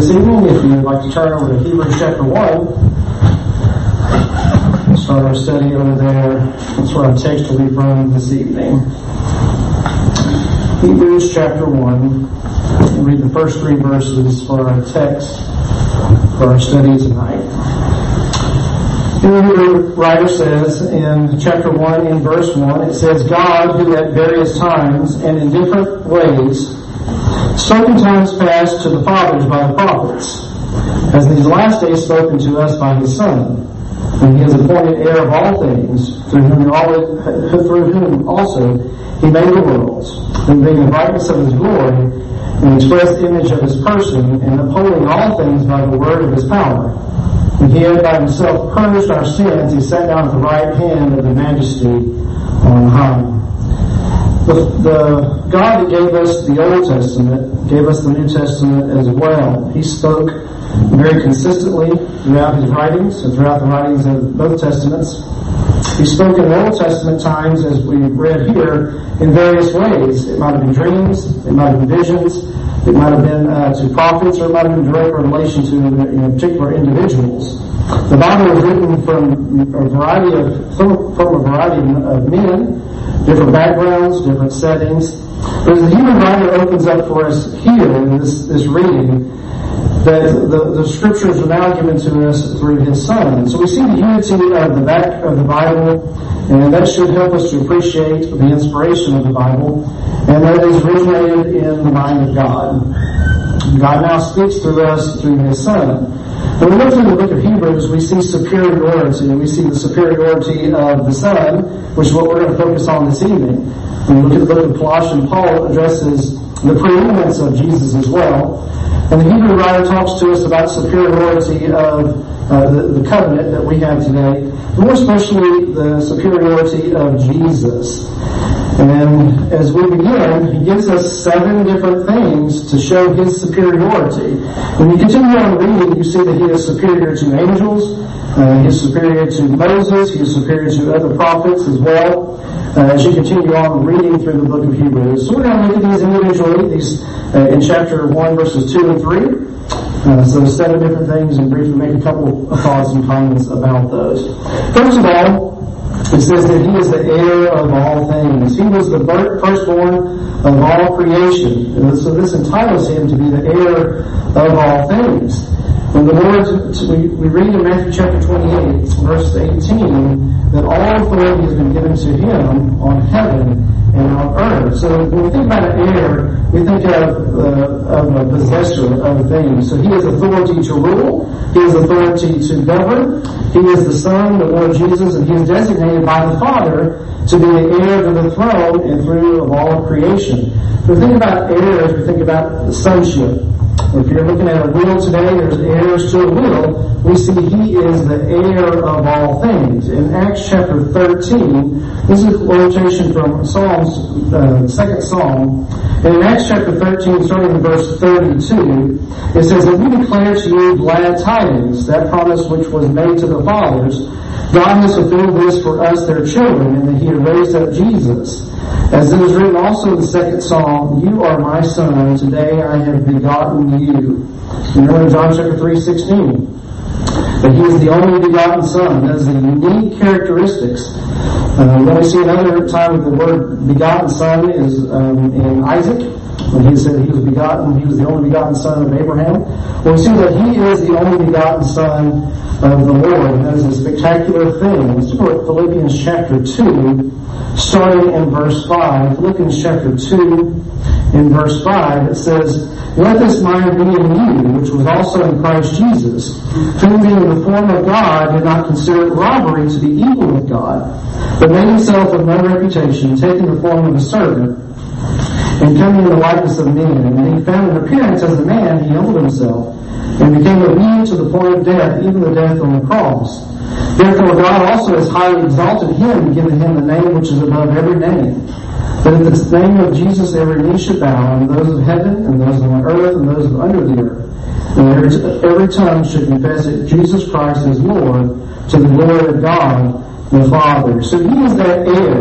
this evening. If you'd like to turn over to Hebrews chapter 1, start our study over there. That's where our text will be from this evening. Hebrews chapter 1. We'll read the first 3 verses for our text for our study tonight. Here the writer says in chapter 1, in verse 1, it says, God, who at various times and in different ways spoke in times past to the fathers by the prophets, has in these last days spoken to us by his Son, whom he has appointed heir of all things, through whom also he made the worlds, who being the brightness of his glory, and the express image of his person, and upholding all things by the word of his power. When he had by himself purged our sins, he sat down at the right hand of the Majesty on high. The God that gave us the Old Testament gave us the New Testament as well. He spoke very consistently throughout his writings and throughout the writings of both Testaments. He spoke in the Old Testament times, as we read here, in various ways. It might have been dreams, it might have been visions, it might have been to prophets, or it might have been direct revelation to particular individuals. The Bible was written from a variety of men, different backgrounds, different settings. But as the Hebrew writer opens up for us here in this reading, that the scriptures are now given to us through his Son. So we see the unity of the back of the Bible, and that should help us to appreciate the inspiration of the Bible, and that is originated in the mind of God. God now speaks through us through his Son. When we look through the book of Hebrews, we see superiority. We see the superiority of the Son, which is what we're going to focus on this evening. When we look at the book of Colossians, Paul addresses the preeminence of Jesus as well. And the Hebrew writer talks to us about superiority of the covenant that we have today, more especially the superiority of Jesus. And as we begin, he gives us 7 different things to show his superiority. When you continue on reading, you see that he is superior to angels, he is superior to Moses, he is superior to other prophets as well, as you continue on reading through the book of Hebrews. So we're going to look at these individually, in chapter 1, verses 2 and 3. So 7 different things, and briefly make a couple of thoughts and comments about those. First of all, it says that he is the heir of all things. He was the firstborn of all creation. And so this entitles him to be the heir of all things. When the Lord, we read in Matthew chapter 28, verse 18, that all authority has been given to him on heaven and on earth. So when we think about an heir, we think of a possessor of things. So he has authority to rule, he has authority to govern, he is the Son, the Lord Jesus, and he is designated by the Father to be the heir to the throne and through of all of creation. When we think about heirs, we think about sonship. If you're looking at a will today, there's heirs to a will. We see he is the heir of all things. In Acts chapter 13, this is a quotation from Psalms, 2nd Psalm. And in Acts chapter 13, starting in verse 32, it says that we declare to you glad tidings, that promise which was made to the fathers. God has fulfilled this for us, their children, and that he had raised up Jesus. As it is written also in the 2nd Psalm, you are my son, today I have begotten you. Remember in John chapter 3:16, that he is the only begotten Son. That is the unique characteristics. We only see another time that the word begotten son is in Isaac, when he said he was begotten, he was the only begotten son of Abraham. Well, we see that he is the only begotten son of the Lord, and that is a spectacular thing. Let's look at Philippians chapter 2, starting in verse 5. Philippians chapter 2, in verse 5, it says, let this mind be in you, which was also in Christ Jesus, who being in the form of God did not consider it robbery to be equal with God, but made himself of no reputation, taking the form of a servant, and coming in the likeness of men. And being found in appearance as a man, he humbled himself, and became obedient to the point of death, even the death on the cross. Therefore God also has highly exalted him, and given him the name which is above every name, that at the name of Jesus every knee should bow, and those of heaven, and those on earth, and those under the earth. And every tongue should confess that Jesus Christ is Lord, to the glory of God the Father. So he is that heir.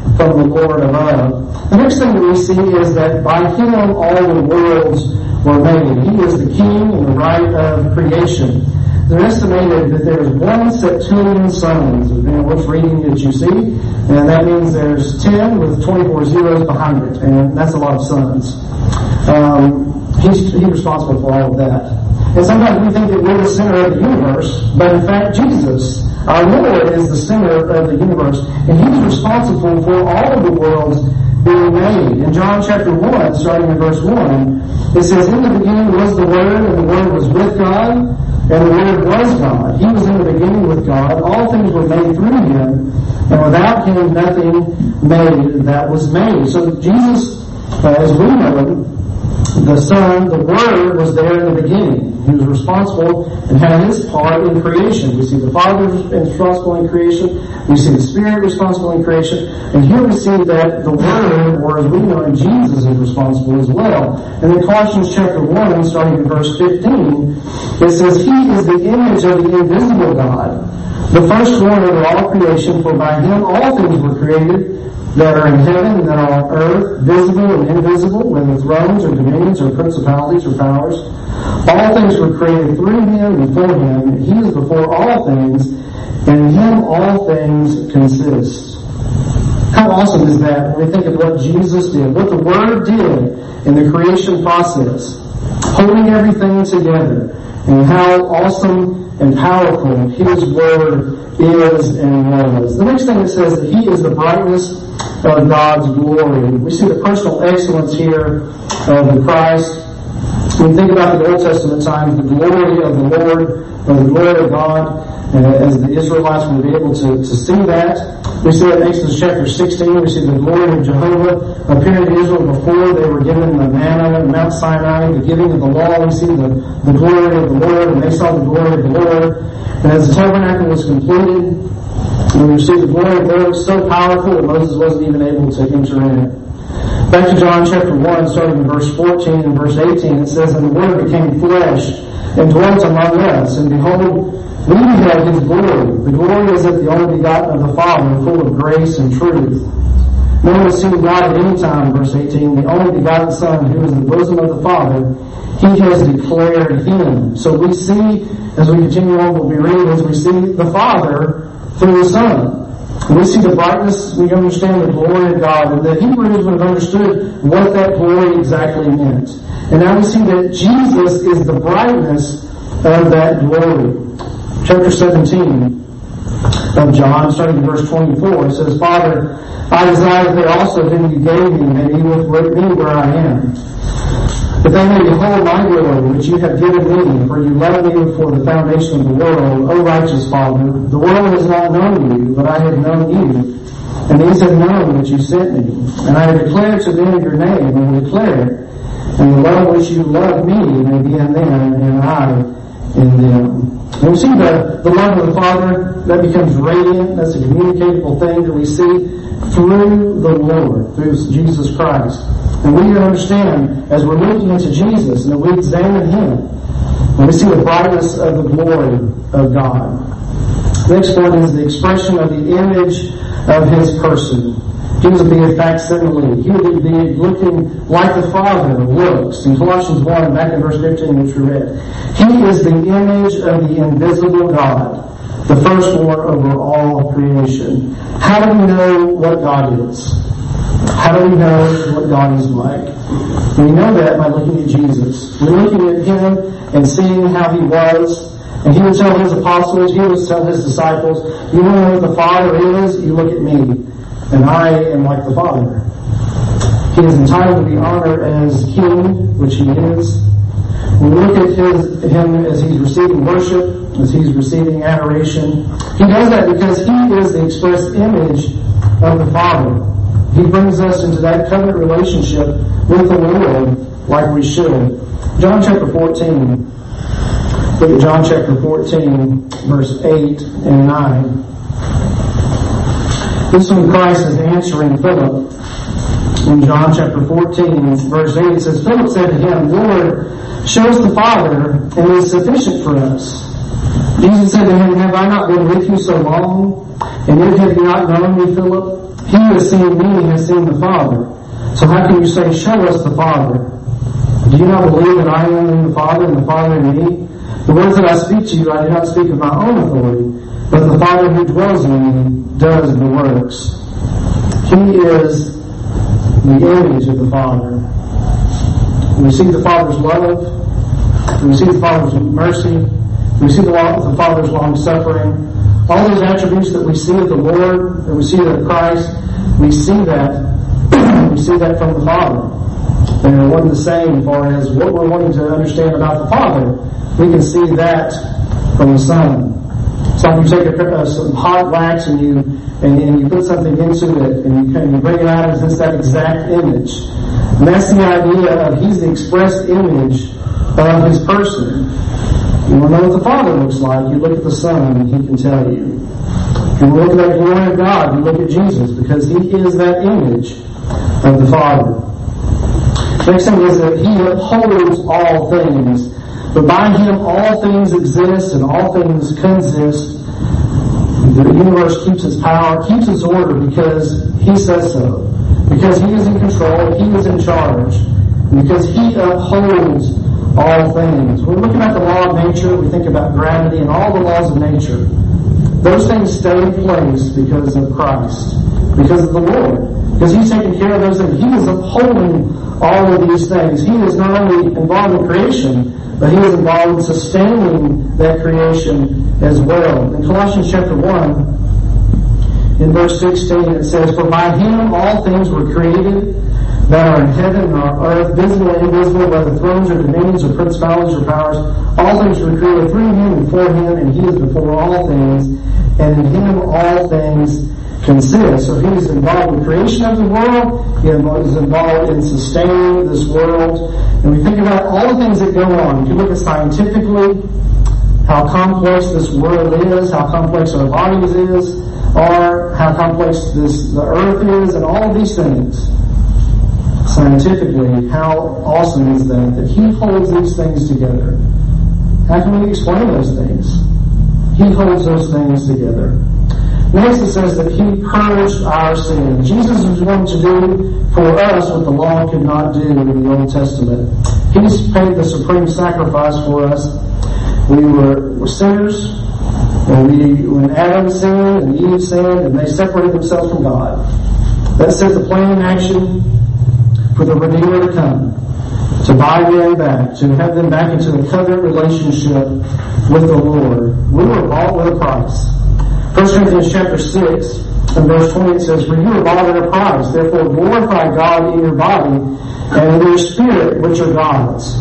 from the Lord above. The next thing that we see is that by him all the worlds were made. He is the king in the right of creation. They're estimated that there's 1 septillion suns, depending on which reading that you see, and that means there's 10 with 24 zeros behind it, and that's a lot of suns. He's responsible for all of that. And sometimes we think that we're the center of the universe, but in fact Jesus, our Lord, is the center of the universe, and He's responsible for all of the worlds being made. In John chapter 1, starting in verse 1, it says, "In the beginning was the Word, and the Word was with God, and the Word was God. He was in the beginning with God. All things were made through Him, and without Him nothing made that was made." So Jesus, as we know Him, the Son, the Word, was there in the beginning. He was responsible and had His part in creation. We see the Father responsible in creation. We see the Spirit responsible in creation. And here we see that the Word, or as we know Him, Jesus, is responsible as well. And in Colossians chapter 1, starting in verse 15, it says, "He is the image of the invisible God, the firstborn over all creation, for by Him all things were created, that are in heaven and that are on earth, visible and invisible, whether thrones or dominions or principalities or powers. All things were created through Him and for Him, and He is before all things, and in Him all things consist." How awesome is that when we think of what Jesus did, what the Word did in the creation process, holding everything together, and how awesome and powerful His Word is and was. The next thing it says that He is the brightness of God's glory. We see the personal excellence here of the Christ. When we think about the Old Testament times, the glory of the Lord, or the glory of God, as the Israelites would be able to see that. We see it in Exodus chapter 16. We see the glory of Jehovah appearing to Israel before they were given the manna in Mount Sinai, the giving of the law. We see the glory of the Lord, and they saw the glory of the Lord. And as the tabernacle was completed, we received the glory of the Lord so powerful that Moses wasn't even able to enter in it. Back to John chapter 1, starting in verse 14 and verse 18, it says, "And the Word became flesh and dwelt among us, and behold, we beheld His glory. The glory is of the only begotten of the Father, full of grace and truth. No one has seen God at any time," verse 18, "the only begotten Son, who is in the bosom of the Father, He has declared Him." So we see, as we continue on, what we read is we see the Father through the Son. We see the brightness, we understand the glory of God, and the Hebrews would have understood what that glory exactly meant. And now we see that Jesus is the brightness of that glory. Chapter 17 of John, starting in verse 24, it says, "Father, I desire that they also whom you gave me may be with me where I am, that they may behold my glory, which you have given me, for you loved me before the foundation of the world. O righteous Father, the world has not known you, but I have known you, and these have known that you sent me. And I have declared to them your name, and will declare it, and the love which you love me may be in them, and I in them." And we see the love of the Father, that becomes radiant. That's a communicable thing that we see through the Lord, through Jesus Christ. And we need to understand, as we're looking into Jesus, and that we examine Him, and we see the brightness of the glory of God. The next point is the expression of the image of His person. He was be a facsimile. He would be looking like the Father looks. In Colossians 1, back in verse 15, which we read, He is the image of the invisible God, the firstborn over all creation. How do we know what God is? How do we know what God is like? We know that by looking at Jesus. We're looking at Him and seeing how He was. And He would tell His apostles, He would tell His disciples, you want to know what the Father is? You look at me. And I am like the Father. He is entitled to the honor as King, which He is. When we look at Him as He's receiving worship, as He's receiving adoration, He does that because He is the express image of the Father. He brings us into that covenant relationship with the Lord like we should. John chapter 14. Look at John chapter 14, verse 8 and 9. This is when Christ is answering Philip. In John chapter 14, verse 8, it says, Philip said to Him, Lord, show us the Father, and it is sufficient for us. Jesus said to him, have I not been with you so long? And yet have you not known me, Philip? He who has seen me has seen the Father. So how can you say, show us the Father? Do you not believe that I am in the Father and the Father in me? The words that I speak to you, I do not speak of my own authority, but the Father who dwells in me does the works. He is the image of the Father. We see the Father's love. We see the Father's mercy. We see the Father's long suffering. All those attributes that we see of the Lord, that we see of Christ, we see that. We see that from the Father. And they're one and the same as far as what we're wanting to understand about the Father. We can see that from the Son. So if you take some hot wax and you put something into it and you bring it out, it's that exact image. And that's the idea of He's the express image of His person. You want to know what the Father looks like, you look at the Son and He can tell you. If you look at that glory of God, you look at Jesus, because He is that image of the Father. Next thing is that He upholds all things. But by Him all things exist and all things consist. The universe keeps its power, keeps its order because He says so. Because He is in control, He is in charge. And because He upholds all things. We're looking at the law of nature, we think about gravity and all the laws of nature. Those things stay in place because of Christ, because of the Lord. Because He's taking care of those things. He is upholding all of these things. He is not only involved in creation, but He is involved in sustaining that creation as well. In Colossians chapter 1, in verse 16, it says, "For by Him all things were created, that are in heaven and on earth, visible and invisible, whether thrones or dominions or principalities or powers. All things were created through Him and for Him, and He is before all things, and in Him all things consist." So He is involved in creation of the world. He is involved in sustaining this world. And we think about all the things that go on. If you look at scientifically, how complex this world is, how complex our bodies are, how complex the earth is, and all of these things. Scientifically, how awesome is that He holds these things together. How can we explain those things? He holds those things together. Next it says that He purged our sin. Jesus was going to do for us what the law could not do in the Old Testament. He's paid the supreme sacrifice for us. We were sinners, and when Adam sinned and Eve sinned, and they separated themselves from God. That set the plan in action for the Redeemer to come, to buy men back, to have them back into the covenant relationship with the Lord. We were bought with a price. 1 Corinthians chapter 6 and verse 20 it says, "For you were bought at a price, therefore glorify God in your body and in your spirit, which are God's."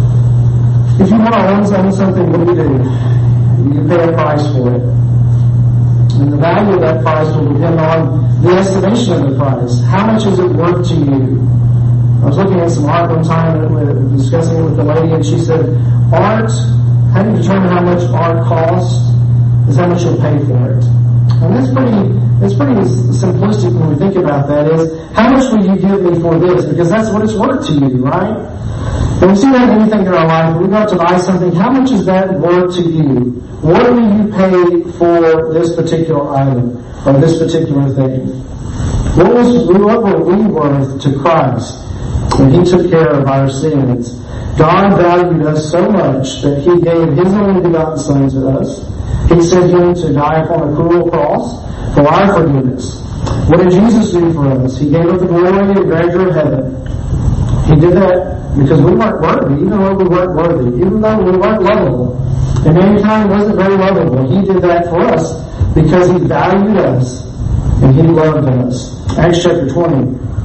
If you want to own something, what do? You pay a price for it. And the value of that price will depend on the estimation of the price. How much is it worth to you? I was looking at some art one time and discussing it with a lady, and she said, art, how do you determine how much art costs is how much you'll pay for it. And it's pretty simplistic when we think about that, is how much will you give me for this? Because that's what it's worth to you, right? And we see that in anything in our life. When we go out to buy something, how much is that worth to you? What will you pay for this particular item or this particular thing? What were we worth to Christ when He took care of our sins? God valued us so much that He gave His only begotten Son to us. He sent Him to die upon a cruel cross for our forgiveness. What did Jesus do for us? He gave up the glory and grandeur of heaven. He did that because we weren't worthy, even though we weren't worthy, even though we weren't lovable. And mankind wasn't very lovable. He did that for us because He valued us and He loved us. Acts chapter 20.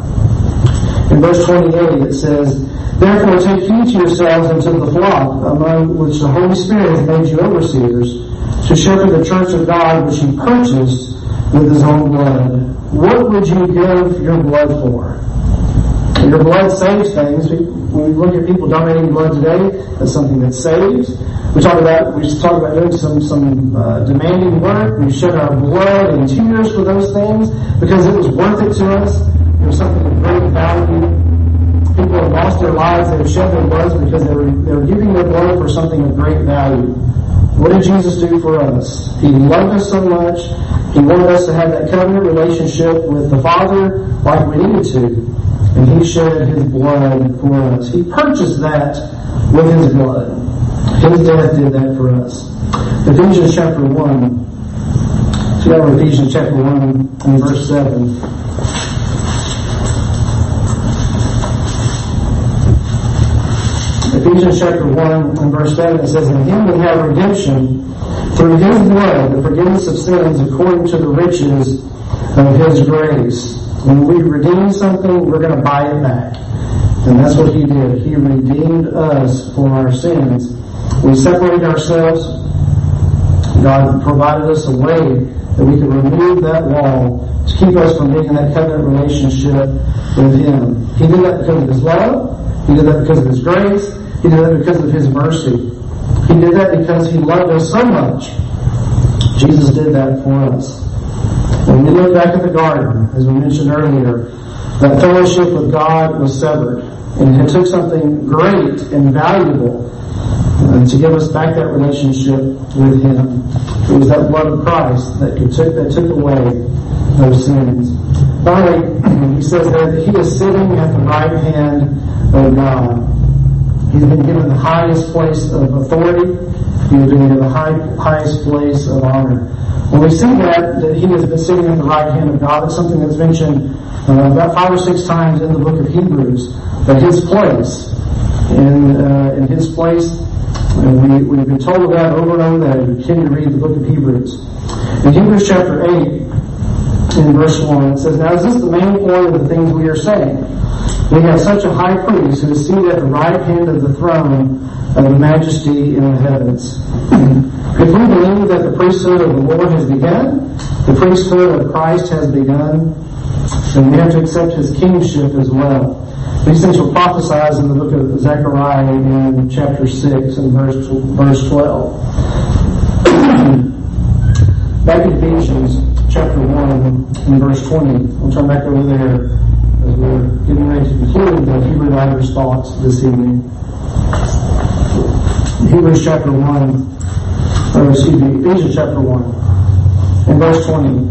In verse 28 it says, "Therefore take heed to yourselves and to the flock, among which the Holy Spirit has made you overseers, to shepherd the church of God which He purchased with His own blood." What would you give your blood for? Your blood saves things. When we look at people donating blood today, that's something that saves. We talk about doing some demanding work. We shed our blood and tears for those things because it was worth it to us. It was something of great value. People have lost their lives. They've shed their blood because they were giving their blood for something of great value. What did Jesus do for us? He loved us so much. He wanted us to have that covenant relationship with the Father like we needed to. And He shed His blood for us. He purchased that with His blood. His death did that for us. Ephesians chapter 1. So you have Ephesians chapter 1 and verse 7. Ephesians chapter 1 and verse 7, it says, "In Him we have redemption through His blood, the forgiveness of sins according to the riches of His grace." When we redeem something, we're going to buy it back. And that's what He did. He redeemed us for our sins. We separated ourselves. God provided us a way that we could remove that wall to keep us from being in that covenant relationship with Him. He did that because of His love. He did that because of His grace. He did that because of His mercy. He did that because He loved us so much. Jesus did that for us. When we look back at the garden, as we mentioned earlier, that fellowship with God was severed. And it took something great and valuable to give us back that relationship with Him. It was that blood of Christ that took away those sins. Finally, He says that He is sitting at the right hand of God. He's been given the highest place of authority. He's been given the highest place of honor. When we see that He has been sitting at the right hand of God, it's something that's mentioned about 5 or 6 times in the book of Hebrews. That His place, in His place, and we've been told of that over and over that we continue to read the book of Hebrews. In Hebrews chapter 8, in verse 1, it says, "Now is this the main point of the things we are saying? We have such a high priest who is seated at the right hand of the throne of the majesty in the heavens." If we believe that the priesthood of the Lord has begun, the priesthood of Christ has begun, then we have to accept His kingship as well. These things were prophesied in the book of Zechariah in chapter 6 and verse 12. Back in Ephesians chapter 1 and verse 20. We'll turn back over there as we're getting ready to conclude the Hebrew writer's thoughts this evening. Ephesians chapter 1 and verse 20.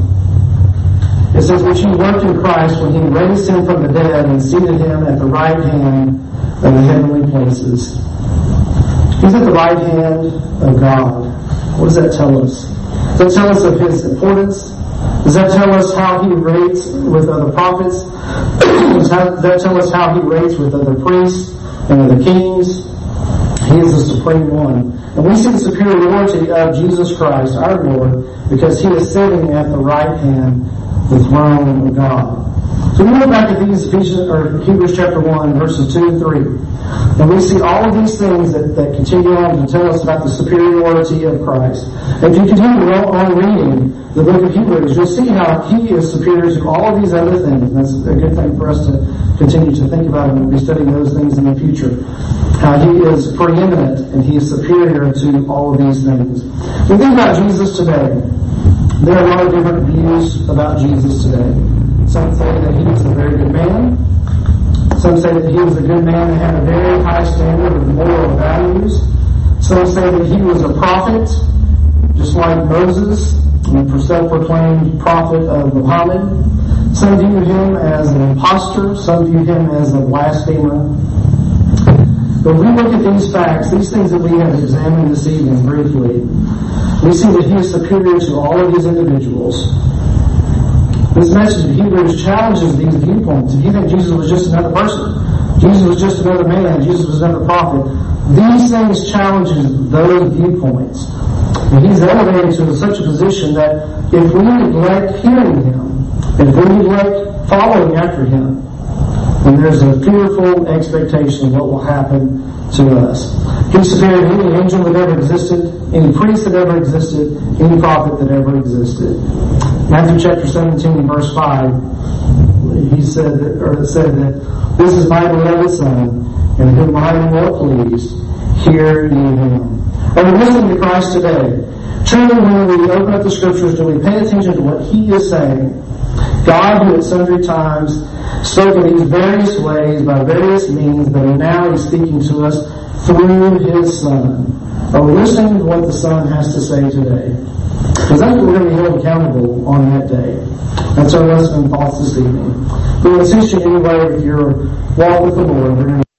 It says, "Which He worked in Christ when He raised Him from the dead and seated Him at the right hand of the heavenly places." He's at the right hand of God. What does that tell us? Does that tell us of His importance? Does that tell us how He rates with other prophets? Does that tell us how He rates with other priests and other kings? He is the Supreme One. And we see the superiority of Jesus Christ, our Lord, because He is sitting at the right hand, the throne of God. So we look back at these Hebrews chapter 1, verses 2 and 3. And we see all of these things that continue on to tell us about the superiority of Christ. If you continue on reading the book of Hebrews, you'll see how He is superior to all of these other things. And that's a good thing for us to continue to think about, and we'll be studying those things in the future. How He is preeminent and He is superior to all of these things. When we think about Jesus today, there are a lot of different views about Jesus today. Some say that He was a very good man. Some say that He was a good man that had a very high standard of moral values. Some say that He was a prophet, just like Moses, the self-proclaimed prophet of Muhammad. Some view Him as an impostor. Some view Him as a blasphemer. But when we look at these facts, these things that we have examined this evening briefly, we see that He is superior to all of these individuals. This message of Hebrews challenges these viewpoints. If you think Jesus was just another person, Jesus was just another man, Jesus was another prophet, these things challenges those viewpoints. And He's elevated to such a position that if we neglect hearing Him, if we neglect following after Him, then there's a fearful expectation of what will happen to us. He's superior to any angel that ever existed, any priest that ever existed, any prophet that ever existed. Matthew chapter 17 verse 5, He said that this is my beloved Son, in whom I am well pleased. Hear ye Him. Are we listening to Christ today? Truly, when we open up the Scriptures, do we pay attention to what He is saying? God, who at sundry times spoke in these various ways by various means, but now He's speaking to us through His Son. Are we listening to what the Son has to say today? Because that's what we're going to be held accountable on that day. That's our lesson and thoughts this evening. But it's interesting anyway, if you're walking with the Lord, we're going to